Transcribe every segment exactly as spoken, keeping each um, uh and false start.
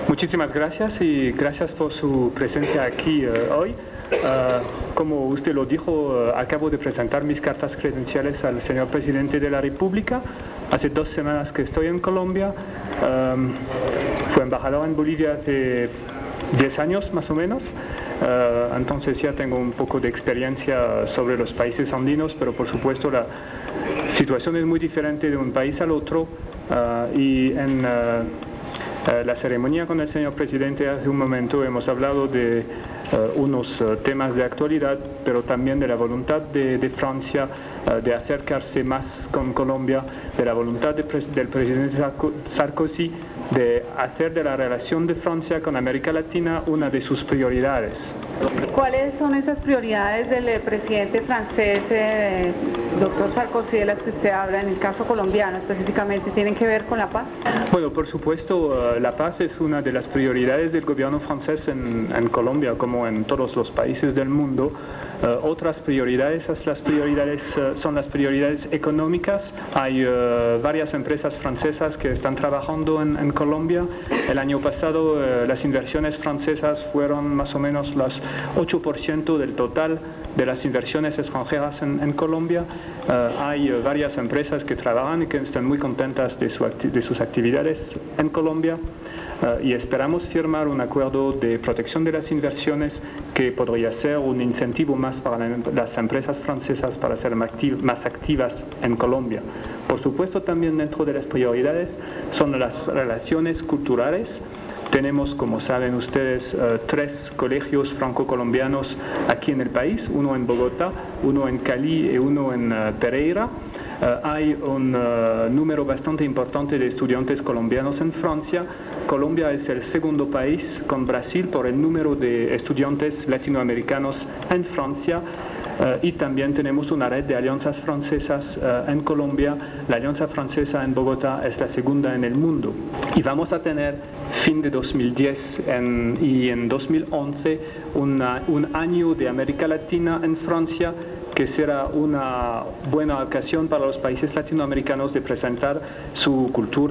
Muchísimas gracias y gracias por su presencia aquí uh, hoy. Uh, como usted lo dijo, uh, acabo de presentar mis cartas credenciales al señor presidente de la República. Hace dos semanas que estoy en Colombia. Um, fui embajador en Bolivia hace diez años más o menos. Uh, entonces ya tengo un poco de experiencia sobre los países andinos, pero por supuesto la situación es muy diferente de un país al otro. Uh, y en uh, uh, la ceremonia con el señor presidente hace un momento hemos hablado de uh, unos uh, temas de actualidad, pero también de la voluntad de, de Francia uh, de acercarse más con Colombia, de la voluntad de pres del presidente Sarkozy de hacer de la relación de Francia con América Latina una de sus prioridades. ¿Cuáles son esas prioridades del eh, presidente francés, eh, doctor Sarkozy, de las que usted habla en el caso colombiano específicamente? ¿Tienen que ver con la paz? Bueno, por supuesto, uh, la paz es una de las prioridades del gobierno francés en, en Colombia, como en todos los países del mundo. Uh, otras prioridades, las prioridades uh, son las prioridades económicas. Hay uh, varias empresas francesas que están trabajando en, en Colombia. El año pasado uh, las inversiones francesas fueron más o menos las ocho por ciento del total de las inversiones extranjeras en, en Colombia. Uh, hay uh, varias empresas que trabajan y que están muy contentas de, su de sus actividades en Colombia. Uh, y esperamos firmar un acuerdo de protección de las inversiones que podría ser un incentivo más para la, las empresas francesas para ser más, activ más activas en Colombia. Por supuesto, también dentro de las prioridades son las relaciones culturales. Tenemos, como saben ustedes, uh, tres colegios franco-colombianos aquí en el país, uno en Bogotá, uno en Cali y uno en uh, Pereira. Uh, hay un uh, número bastante importante de estudiantes colombianos en Francia. Colombia es el segundo país con Brasil por el número de estudiantes latinoamericanos en Francia. Uh, y también tenemos una red de alianzas francesas uh, en Colombia. La alianza francesa en Bogotá es la segunda en el mundo. Y vamos a tener fin de dos mil diez en, y en dos mil once una, un año de América Latina en Francia, que será una buena ocasión para los países latinoamericanos de presentar su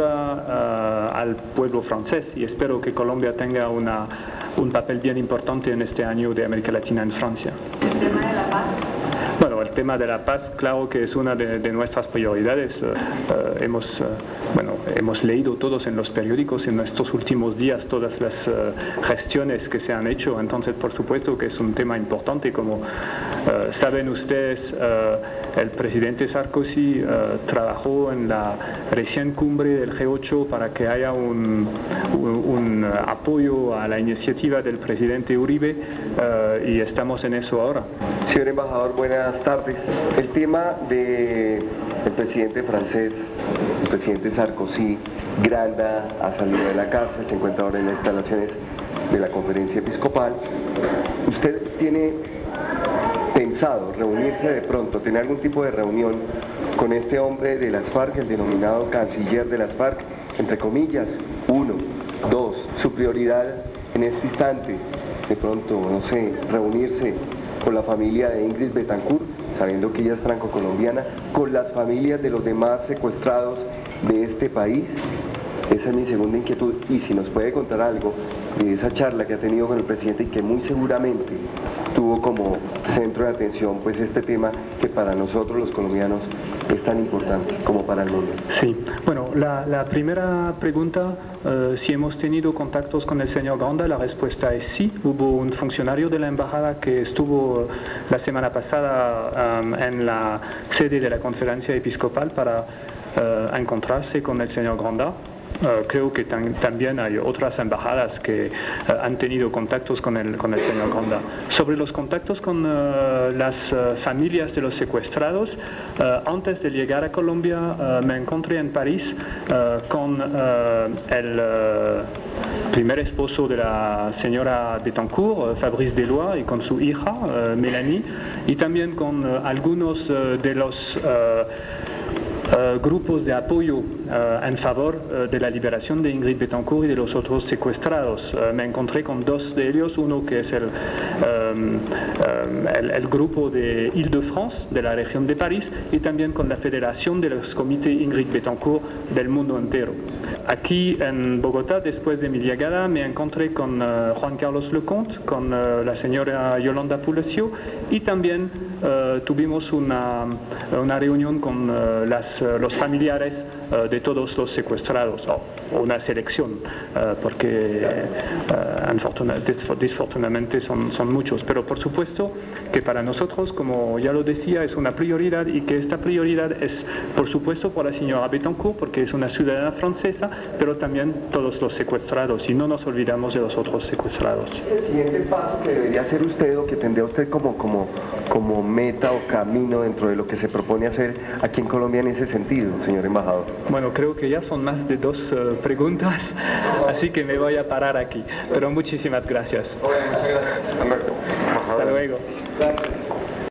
cultura uh, al pueblo francés, y espero que Colombia tenga una, un papel bien importante en este año de América Latina en Francia. ¿El tema de la paz? Bueno, el tema de la paz, claro que es una de, de nuestras prioridades. Uh, uh, hemos, uh, bueno, hemos leído todos en los periódicos en estos últimos días todas las uh, gestiones que se han hecho, entonces por supuesto que es un tema importante. Como uh, saben ustedes, uh, el presidente Sarkozy uh, trabajó en la recién cumbre del G ocho para que haya un, un, un apoyo a la iniciativa del presidente Uribe, uh, y estamos en eso ahora. Señor embajador, buenas tardes. El tema del presidente francés, el presidente Sarkozy, Granda ha salido de la cárcel, se encuentra ahora en las instalaciones de la conferencia episcopal. ¿Usted tiene pensado reunirse de pronto, tener algún tipo de reunión con este hombre de las FARC, el denominado canciller de las FARC, entre comillas? Uno, dos, su prioridad en este instante, de pronto, no sé, reunirse con la familia de Ingrid Betancourt, sabiendo que ella es franco-colombiana, con las familias de los demás secuestrados de este país. Esa es mi segunda inquietud, y si nos puede contar algo de esa charla que ha tenido con el presidente y que muy seguramente tuvo como centro de atención pues este tema que para nosotros los colombianos es tan importante como para el mundo. Sí, bueno, la, la primera pregunta, uh, si hemos tenido contactos con el señor Granda, la respuesta es sí. Hubo un funcionario de la embajada que estuvo la semana pasada um, en la sede de la conferencia episcopal para uh, encontrarse con el señor Granda. Uh, creo que tam también hay otras embajadas que uh, han tenido contactos con el, con el señor Granda. Sobre los contactos con uh, las uh, familias de los secuestrados, uh, antes de llegar a Colombia uh, me encontré en París uh, con uh, el uh, primer esposo de la señora Betancourt, uh, Fabrice Deloy, y con su hija, uh, Mélanie, y también con uh, algunos uh, de los uh, uh, grupos de apoyo uh, en favor uh, de la liberación de Ingrid Betancourt y de los otros secuestrados. Uh, me encontré con dos de ellos, uno que es el, um, um, el, el grupo de Île-de-France, de la región de París, y también con la Federación de los Comités Ingrid Betancourt del mundo entero. Aquí en Bogotá, después de mi llegada, me encontré con uh, Juan Carlos Leconte, con uh, la señora Yolanda Pulesio, y también uh, tuvimos una, una reunión con uh, las, uh, los familiares uh, de todos los secuestrados, o oh, una selección, uh, porque uh, desafortunadamente son, son muchos, pero por supuesto que para nosotros, como ya lo decía, es una prioridad, y que esta prioridad es, por supuesto, por la señora Betancourt, porque es una ciudadana francesa, pero también todos los secuestrados, y no nos olvidamos de los otros secuestrados. El siguiente paso que debería hacer usted, o que tendría usted como, como, como meta o camino dentro de lo que se propone hacer aquí en Colombia en ese sentido, señor embajador. Bueno, creo que ya son más de dos uh, preguntas, así que me voy a parar aquí, pero muchísimas gracias. Bueno, muchas gracias, Alberto. Hasta luego.